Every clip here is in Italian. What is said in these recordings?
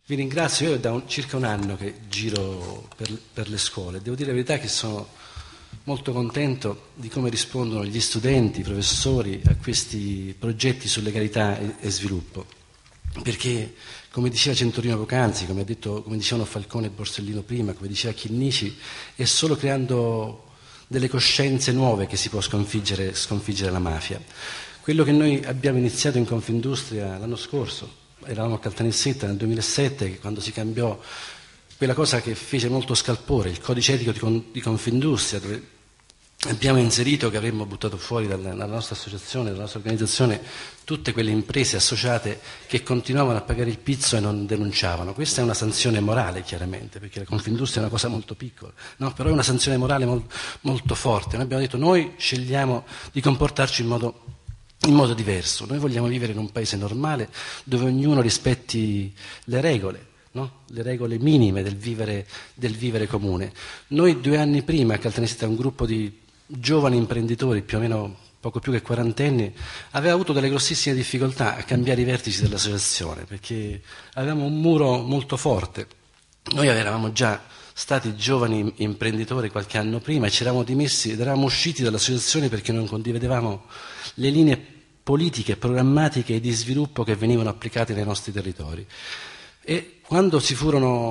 Vi ringrazio, io è da circa un anno che giro per le scuole. Devo dire la verità che sono molto contento di come rispondono gli studenti, i professori a questi progetti su legalità e sviluppo. Perché, come diceva Centorino poc'anzi, come dicevano Falcone e Borsellino prima, come diceva Chinnici, è solo creando delle coscienze nuove che si può sconfiggere la mafia. Quello che noi abbiamo iniziato in Confindustria l'anno scorso, eravamo a Caltanissetta nel 2007, quando si cambiò quella cosa che fece molto scalpore, il codice etico di Confindustria, dove abbiamo inserito che avremmo buttato fuori dalla nostra associazione, dalla nostra organizzazione, tutte quelle imprese associate che continuavano a pagare il pizzo e non denunciavano. Questa è una sanzione morale, chiaramente, perché la Confindustria è una cosa molto piccola, no? Però è una sanzione morale molto forte. Noi abbiamo detto, noi scegliamo di comportarci in modo diverso. Noi vogliamo vivere in un paese normale dove ognuno rispetti le regole, no? Le regole minime del vivere comune. Noi 2 anni prima, a Caltanissetta, un gruppo di giovani imprenditori, più o meno poco più che quarantenni, aveva avuto delle grossissime difficoltà a cambiare i vertici dell'associazione, perché avevamo un muro molto forte. Noi eravamo già stati giovani imprenditori qualche anno prima e ci eravamo dimessi ed eravamo usciti dall'associazione perché non condividevamo le linee politiche, programmatiche e di sviluppo che venivano applicate nei nostri territori. E quando si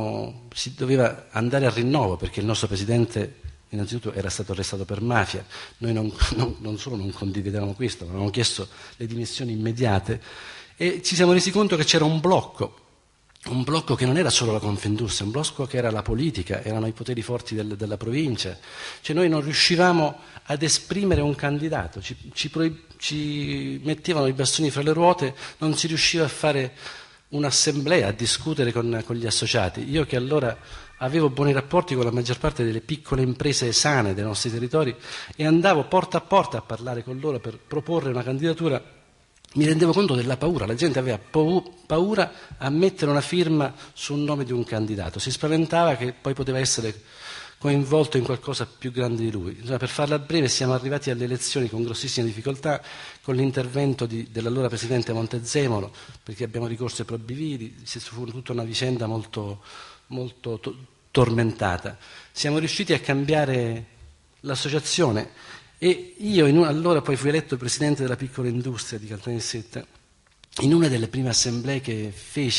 doveva andare al rinnovo, perché il nostro presidente innanzitutto era stato arrestato per mafia, noi non solo non condividevamo questo, ma avevamo chiesto le dimissioni immediate e ci siamo resi conto che c'era un blocco che non era solo la Confindustria, un blocco che era la politica, erano i poteri forti della provincia, cioè noi non riuscivamo ad esprimere un candidato, ci mettevano i bastoni fra le ruote, non si riusciva a fare un'assemblea, a discutere con gli associati. Io che allora avevo buoni rapporti con la maggior parte delle piccole imprese sane dei nostri territori e andavo porta a porta a parlare con loro per proporre una candidatura, mi rendevo conto della paura, la gente aveva paura a mettere una firma sul nome di un candidato, si spaventava che poi poteva essere coinvolto in qualcosa più grande di lui. Insomma, per farla breve, siamo arrivati alle elezioni con grossissime difficoltà, con l'intervento dell'allora presidente Montezemolo, perché abbiamo ricorso ai probividi, fu tutta una vicenda molto tormentata. Siamo riusciti a cambiare l'associazione e io allora poi fui eletto presidente della piccola industria di Caltanissetta. In una delle prime assemblee che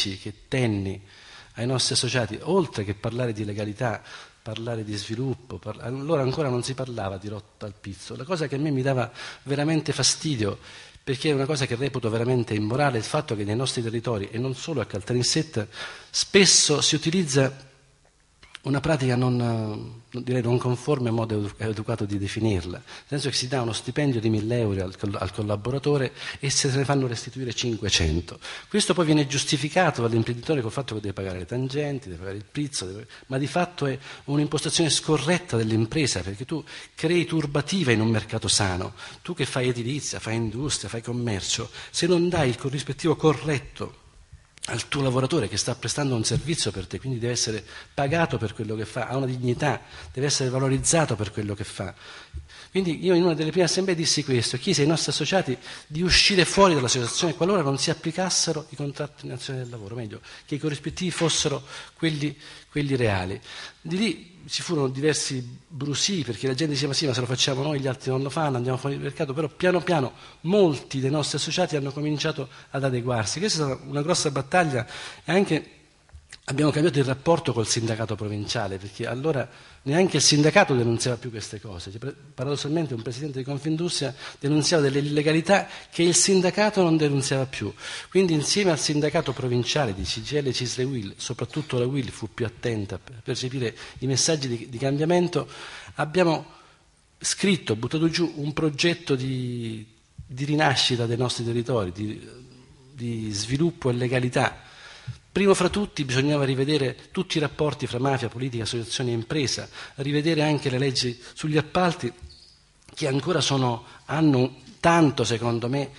tenni ai nostri associati, oltre che parlare di legalità, parlare di sviluppo, allora ancora non si parlava di lotta al pizzo. La cosa che a me mi dava veramente fastidio, perché è una cosa che reputo veramente immorale, è il fatto che nei nostri territori, e non solo a Caltanissetta, spesso si utilizza una pratica non conforme a modo educato di definirla, nel senso che si dà uno stipendio di 1.000 euro al collaboratore e se ne fanno restituire 500. Questo poi viene giustificato dall'imprenditore col fatto che deve pagare le tangenti, deve pagare il pizzo, ma di fatto è un'impostazione scorretta dell'impresa, perché tu crei turbativa in un mercato sano. Tu che fai edilizia, fai industria, fai commercio, se non dai il corrispettivo corretto al tuo lavoratore che sta prestando un servizio per te, quindi deve essere pagato per quello che fa, ha una dignità, deve essere valorizzato per quello che fa. Quindi io in una delle prime assemblee dissi questo, chiesi ai nostri associati di uscire fuori dall'associazione qualora non si applicassero i contratti nazionali del lavoro, meglio, che i corrispettivi fossero quelli reali. Di lì ci furono diversi brusii, perché la gente diceva sì, ma se lo facciamo noi gli altri non lo fanno, andiamo fuori dal mercato, però piano piano molti dei nostri associati hanno cominciato ad adeguarsi. Questa è stata una grossa battaglia e anche abbiamo cambiato il rapporto col sindacato provinciale, perché allora neanche il sindacato denunziava più queste cose. Paradossalmente un presidente di Confindustria denunziava delle illegalità che il sindacato non denunziava più. Quindi insieme al sindacato provinciale di CGIL, CISL e UIL, soprattutto la UIL fu più attenta a percepire i messaggi di cambiamento, abbiamo scritto, buttato giù un progetto di rinascita dei nostri territori, di sviluppo e legalità. Primo fra tutti bisognava rivedere tutti i rapporti fra mafia, politica, associazione e impresa, rivedere anche le leggi sugli appalti che ancora hanno tanto secondo noi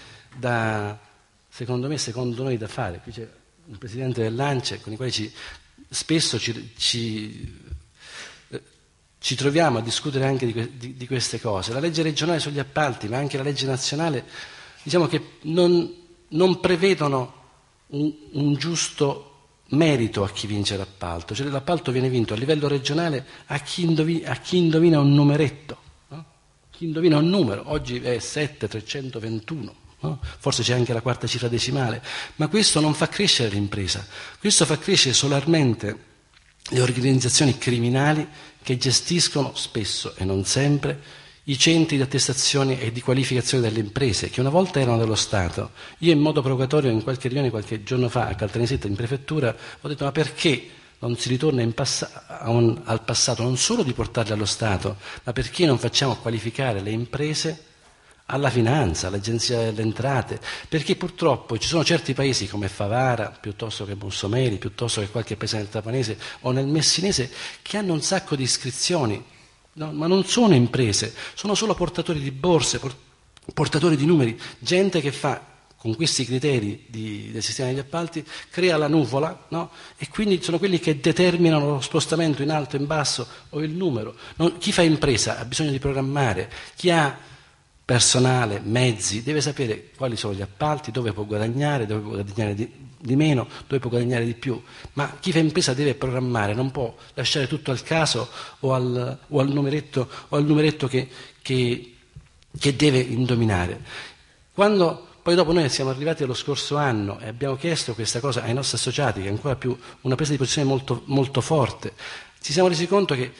da fare. Qui c'è un presidente dell'ANCE con i quali spesso ci troviamo a discutere anche di queste cose. La legge regionale sugli appalti, ma anche la legge nazionale, diciamo che non prevedono un giusto merito a chi vince l'appalto, cioè l'appalto viene vinto a livello regionale a chi indovina un numeretto, no? Chi indovina un numero, oggi è 7,321, no? Forse c'è anche la quarta cifra decimale, ma questo non fa crescere l'impresa, questo fa crescere solarmente le organizzazioni criminali che gestiscono spesso e non sempre i centri di attestazione e di qualificazione delle imprese, che una volta erano dello Stato. Io in modo provocatorio in qualche riunione qualche giorno fa a Caltanissetta in prefettura ho detto: ma perché non si ritorna al passato, non solo di portarle allo Stato, ma perché non facciamo qualificare le imprese alla finanza, all'Agenzia delle Entrate? Perché purtroppo ci sono certi paesi come Favara, piuttosto che Bussomeri, piuttosto che qualche paese nel Tapanese o nel Messinese, che hanno un sacco di iscrizioni, no, ma non sono imprese, sono solo portatori di borse, portatori di numeri, gente che fa, con questi criteri del sistema degli appalti, crea la nuvola, no? E quindi sono quelli che determinano lo spostamento in alto, in basso o il numero. Chi fa impresa ha bisogno di programmare, chi ha personale, mezzi, deve sapere quali sono gli appalti, dove può guadagnare di meno, dove può guadagnare di più, ma chi fa impresa deve programmare, non può lasciare tutto al caso o al numeretto che deve indovinare. Quando poi dopo noi siamo arrivati allo scorso anno e abbiamo chiesto questa cosa ai nostri associati, che è ancora più una presa di posizione molto, molto forte, ci siamo resi conto che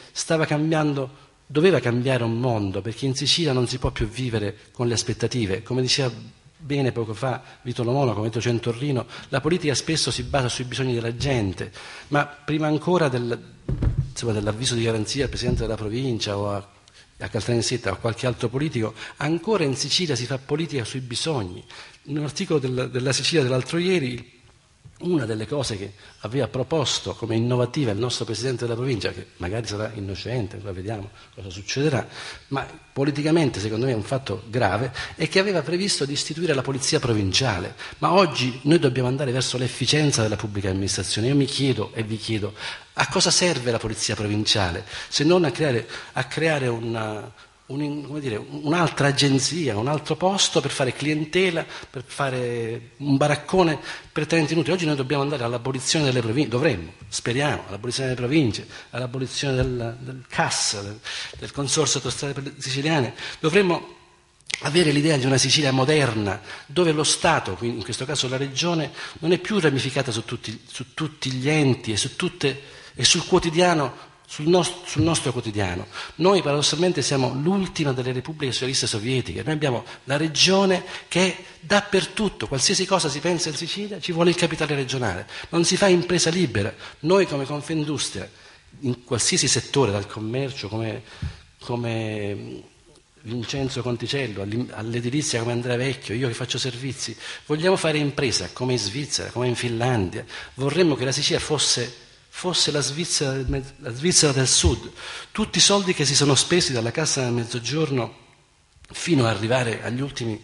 doveva cambiare un mondo, perché in Sicilia non si può più vivere con le aspettative. Come diceva bene poco fa Vito Lo Monaco, Vito Centorrino, la politica spesso si basa sui bisogni della gente, ma prima ancora dell'avviso di garanzia al Presidente della Provincia o a Caltanissetta o a qualche altro politico, ancora in Sicilia si fa politica sui bisogni. In un articolo della Sicilia dell'altro ieri, una delle cose che aveva proposto come innovativa il nostro Presidente della Provincia, che magari sarà innocente, poi vediamo cosa succederà, ma politicamente secondo me è un fatto grave, è che aveva previsto di istituire la polizia provinciale. Ma oggi noi dobbiamo andare verso l'efficienza della pubblica amministrazione. Io mi chiedo e vi chiedo: a cosa serve la polizia provinciale? Se non a creare un'altra agenzia, un altro posto per fare clientela, per fare un baraccone prettamente inutile. Oggi noi dobbiamo andare all'abolizione delle province, speriamo, all'abolizione delle province, all'abolizione del CAS, del Consorzio Autostrade Siciliane. Dovremmo avere l'idea di una Sicilia moderna, dove lo Stato, quindi in questo caso la Regione, non è più ramificata su tutti gli enti e sul quotidiano, sul nostro quotidiano. Noi paradossalmente siamo l'ultima delle repubbliche socialiste sovietiche. Noi abbiamo la regione che è dappertutto, qualsiasi cosa si pensa in Sicilia ci vuole il capitale regionale, non si fa impresa libera. Noi come Confindustria, in qualsiasi settore, dal commercio come Vincenzo Conticello, all'edilizia come Andrea Vecchio, io che faccio servizi, vogliamo fare impresa come in Svizzera, come in Finlandia. Vorremmo che la Sicilia fosse la Svizzera del Sud. Tutti i soldi che si sono spesi dalla Cassa del Mezzogiorno fino ad arrivare agli ultimi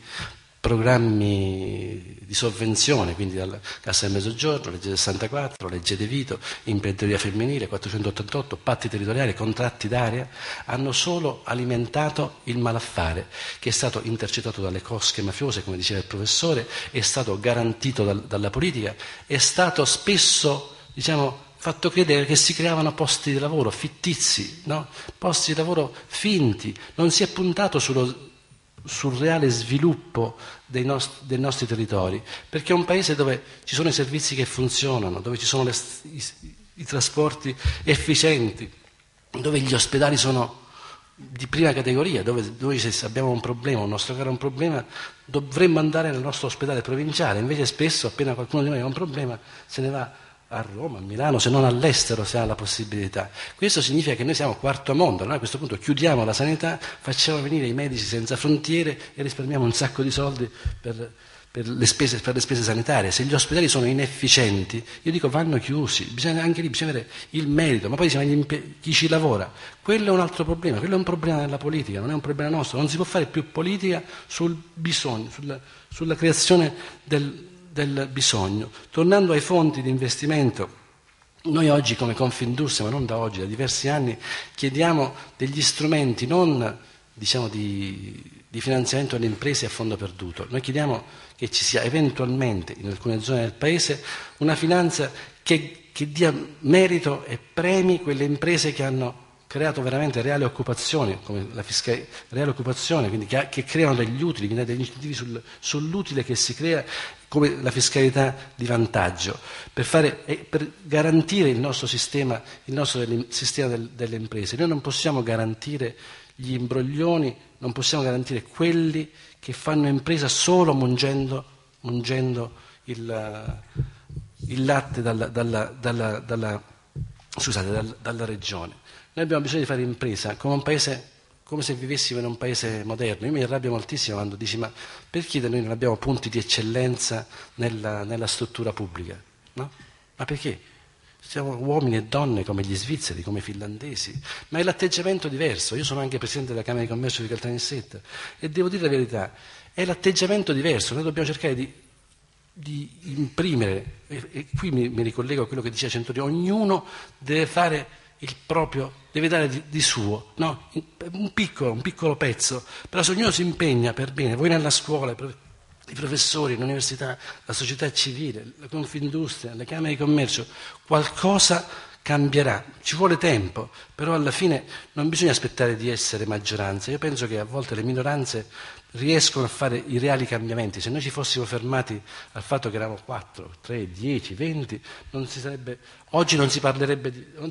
programmi di sovvenzione, quindi dalla Cassa del Mezzogiorno, legge 64, legge De Vito, imprenditoria femminile, 488, patti territoriali, contratti d'area, hanno solo alimentato il malaffare, che è stato intercettato dalle cosche mafiose, come diceva il professore, è stato garantito dalla politica, è stato spesso, fatto credere che si creavano posti di lavoro fittizi, no? Posti di lavoro finti, non si è puntato sul reale sviluppo dei nostri territori, perché è un paese dove ci sono i servizi che funzionano, dove ci sono i trasporti efficienti, dove gli ospedali sono di prima categoria, dove noi se abbiamo un problema, un nostro caro ha un problema, dovremmo andare nel nostro ospedale provinciale, invece spesso appena qualcuno di noi ha un problema se ne va a Roma, a Milano, se non all'estero se ha la possibilità. Questo significa che noi siamo quarto mondo. Noi a questo punto chiudiamo la sanità, facciamo venire i medici senza frontiere e risparmiamo un sacco di soldi per le spese sanitarie. Se gli ospedali sono inefficienti, io dico vanno chiusi, anche lì bisogna avere il merito, ma poi chi ci lavora, quello è un altro problema, quello è un problema della politica, non è un problema nostro. Non si può fare più politica sul bisogno, sulla creazione del bisogno. Tornando ai fondi di investimento, noi oggi come Confindustria, ma non da oggi, da diversi anni, chiediamo degli strumenti non di di finanziamento alle imprese a fondo perduto. Noi chiediamo che ci sia eventualmente in alcune zone del Paese una finanza che dia merito e premi quelle imprese che hanno creato veramente reale occupazione, come la reale occupazione, quindi che creano degli utili, quindi degli incentivi sull'utile che si crea, come la fiscalità di vantaggio, per garantire il nostro sistema delle imprese. Noi non possiamo garantire gli imbroglioni, non possiamo garantire quelli che fanno impresa solo mungendo il latte dalla regione. Noi abbiamo bisogno di fare impresa come un paese, come se vivessimo in un paese moderno. Io mi arrabbio moltissimo quando dici: ma perché noi non abbiamo punti di eccellenza nella struttura pubblica? No? Ma perché? Siamo uomini e donne come gli svizzeri, come i finlandesi, ma è l'atteggiamento diverso. Io sono anche presidente della Camera di Commercio di Caltanissetta e devo dire la verità, è l'atteggiamento diverso. Noi dobbiamo cercare di imprimere, e qui mi ricollego a quello che diceva Centurione, ognuno deve fare il proprio, deve dare di suo, no? un piccolo pezzo, però se ognuno si impegna per bene, voi nella scuola, i professori, l'università, la società civile, la Confindustria, le Camere di Commercio, qualcosa cambierà. Ci vuole tempo, però alla fine non bisogna aspettare di essere maggioranza. Io penso che a volte le minoranze riescono a fare i reali cambiamenti. Se noi ci fossimo fermati al fatto che eravamo 4, 3, 10, 20, oggi non si parlerebbe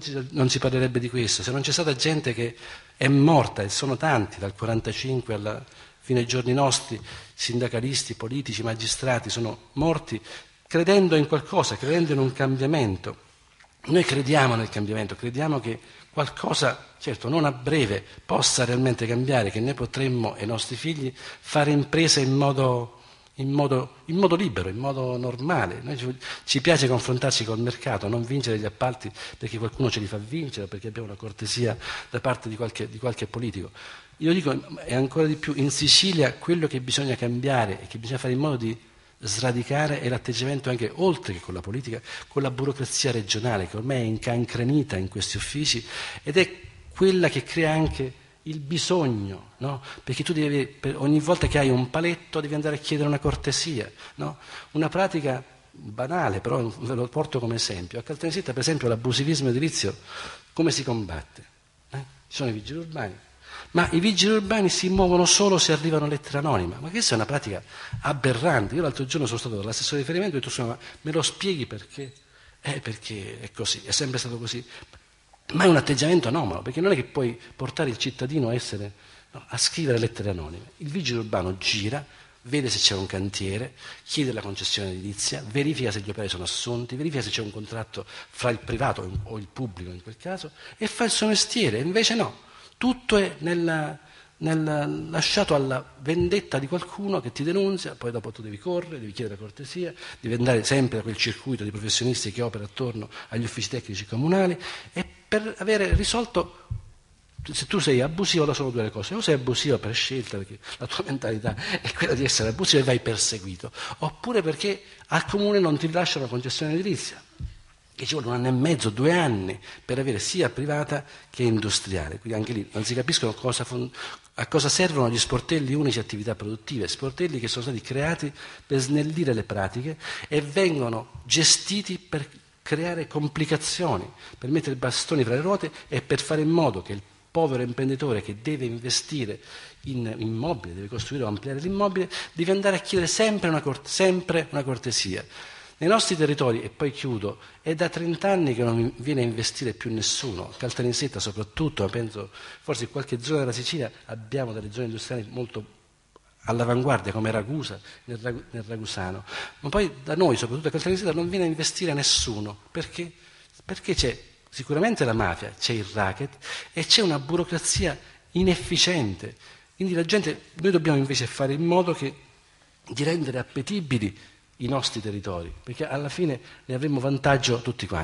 di questo. Se non c'è stata gente che è morta, e sono tanti, dal 45 fino ai giorni nostri, sindacalisti, politici, magistrati, sono morti credendo in qualcosa, credendo in un cambiamento. Noi crediamo nel cambiamento, crediamo che qualcosa, certo non a breve, possa realmente cambiare, che noi potremmo e i nostri figli fare impresa in modo libero, in modo normale. Noi ci piace confrontarci col mercato, non vincere gli appalti perché qualcuno ce li fa vincere, perché abbiamo una cortesia da parte di qualche politico. Io dico, e ancora di più, in Sicilia quello che bisogna cambiare e che bisogna fare in modo di sradicare è l'atteggiamento anche, oltre che con la politica, con la burocrazia regionale, che ormai è incancrenita in questi uffici, ed è quella che crea anche il bisogno, no? Perché tu ogni volta che hai un paletto devi andare a chiedere una cortesia, no? Una pratica banale, però ve lo porto come esempio. A Caltanissetta, per esempio, l'abusivismo edilizio come si combatte? Ci sono i vigili urbani, ma i vigili urbani si muovono solo se arrivano lettere anonime. Ma questa è una pratica aberrante. Io l'altro giorno sono stato dall'assessore di riferimento e ho detto: ma me lo spieghi perché? Perché è così, è sempre stato così. Ma è un atteggiamento anomalo, perché non è che puoi portare il cittadino a scrivere lettere anonime. Il vigile urbano gira, vede se c'è un cantiere, chiede la concessione edilizia, verifica se gli operai sono assunti, verifica se c'è un contratto fra il privato o il pubblico in quel caso, e fa il suo mestiere. Invece no, tutto è lasciato alla vendetta di qualcuno che ti denunzia, poi dopo tu devi correre, devi chiedere cortesia, devi andare sempre a quel circuito di professionisti che opera attorno agli uffici tecnici comunali, e per avere risolto, se tu sei abusivo, sono due le cose: o sei abusivo per scelta, perché la tua mentalità è quella di essere abusivo e vai perseguito, oppure perché al comune non ti rilasciano la concessione edilizia, che ci vuole 1 anno e mezzo, 2 anni per avere sia privata che industriale. Quindi anche lì non si capiscono a cosa servono gli sportelli unici attività produttive, sportelli che sono stati creati per snellire le pratiche e vengono gestiti per creare complicazioni, per mettere bastoni fra le ruote e per fare in modo che il povero imprenditore che deve investire in immobile, deve costruire o ampliare l'immobile, deve andare a chiedere sempre una cortesia. Nei nostri territori, e poi chiudo, è da 30 anni che non viene a investire più nessuno. Caltanissetta soprattutto, ma penso forse in qualche zona della Sicilia abbiamo delle zone industriali molto all'avanguardia, come Ragusa, nel Ragusano. Ma poi da noi, soprattutto a Caltanissetta, non viene a investire nessuno. Perché? Perché c'è sicuramente la mafia, c'è il racket e c'è una burocrazia inefficiente. Quindi noi dobbiamo invece fare in modo di rendere appetibili i nostri territori, perché alla fine ne avremo vantaggio tutti quanti.